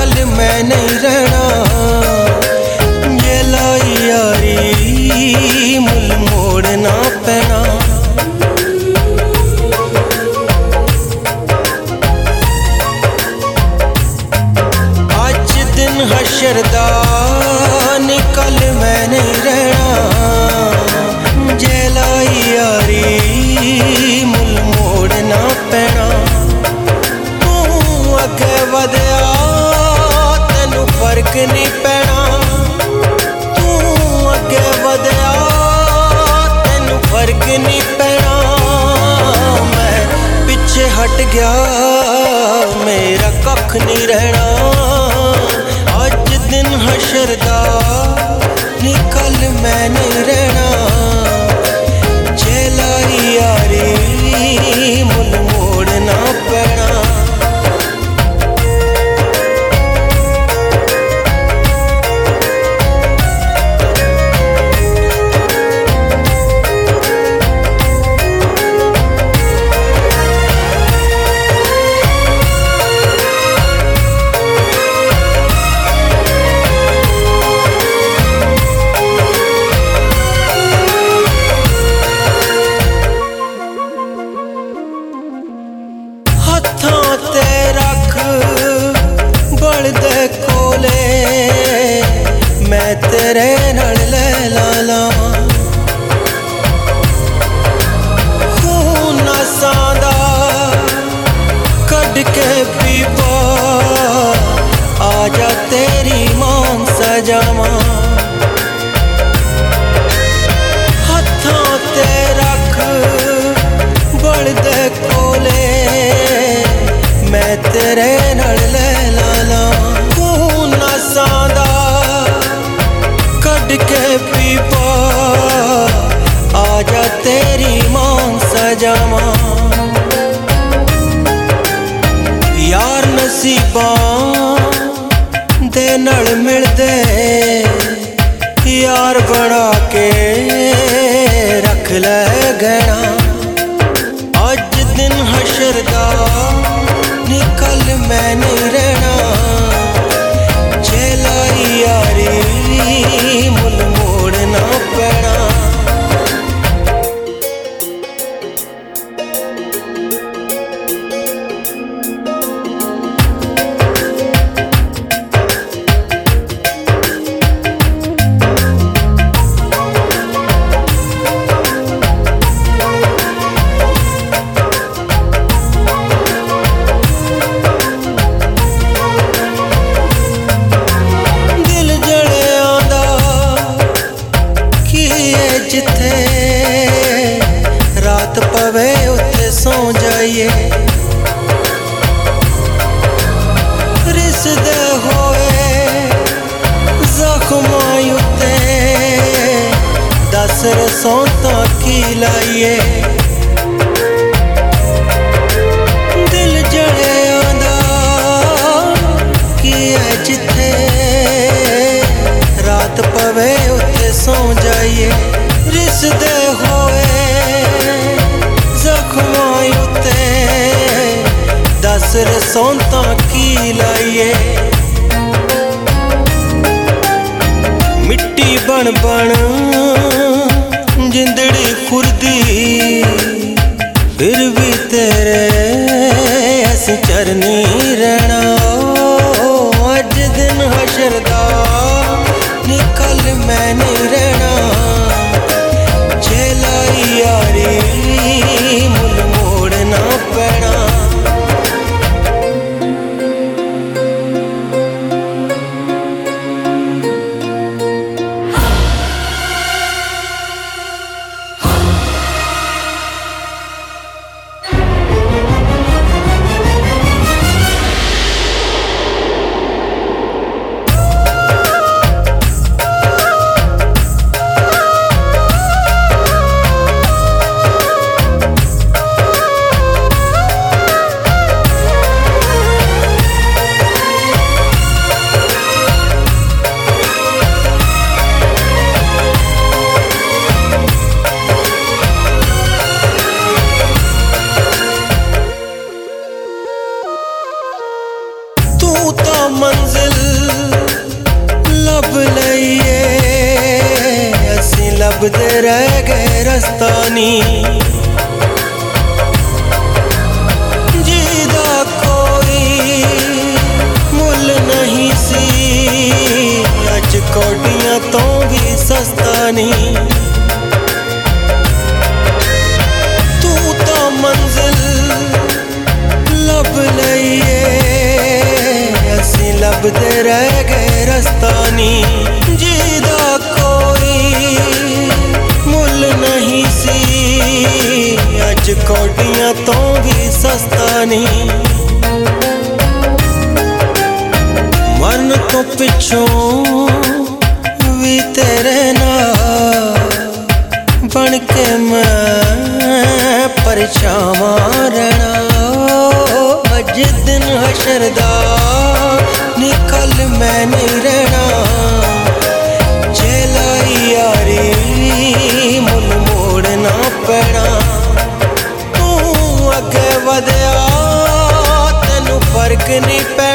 कल मैं नहीं रहना, ये लाई यारी मुल मोड़ना पैना। आज दिन हशर दा निकल मैं नहीं रहना, ये लाई यारी मुल मोड़ना पैना। तू अगे वधया तेनू फर्क नहीं पैना, तू अगे वधया तेनू फर्क नहीं पैना। मैं पिछे हट गया मेरा कख नहीं रहना, आज दिन हशर दा निकल मैं नहीं रहना, जेलाई यारी मुल मोड़ना पैना। हत्थां ते रख बलदे कोले, मैं तेरे नाल लै लावां। खून नसां दा कढ के पीवा, आजा तेरी मान सजावां। हत्थां ते रख बलदे कोले, मैं तेरे नाल लै लावां। खून नसां दा कढ के पीवा, आजा तेरी मान सजावां। यार नसीबां दे नाल मिलदे, यार बना के रख लै गहना। आज दिन हशर दा निकल मैं नहीं रहना, जेलाई यारी मुल मोड़ना पैना। जिथे रात पवे उत्थे सौ जाइए, रिसदे होए जख्मां उत्ते दस रसों की लाइए। दिल जड़े आंदा की है जिथे रात पवे उत्थे सौ जाइए, रिसदे होए जख्मां उत्ते दस रसों की लाइए। मिट्टी बन बन जिंदड़ी खुरदी, फिर भी तेरे असीं चरनी रहना। अज दिन हशर दा निकल मैं नहीं रहना, जेलाई यारी मुल मोड़ना पैना। तू तो मंजिल लब लईए असी लभदे रह गए रस्ता नी जीदा कोई मुल नहीं सी अज कोडियां तो भी सस्ता नी तू तो मंजिल लब लईए असी लभदे रह गए रस्ता नी जीदा कोई मुल नहीं सी अज कोडियां तो भी सस्ता नी मरन तो पिछों भी तेरे नाल बन के मैं परछावां रहना अज दिन हशर दा निकल मैं नहीं रहना चलाई यारी मुल मोड़ना पैना तू अगे वधया तेनू फर्क नहीं पैना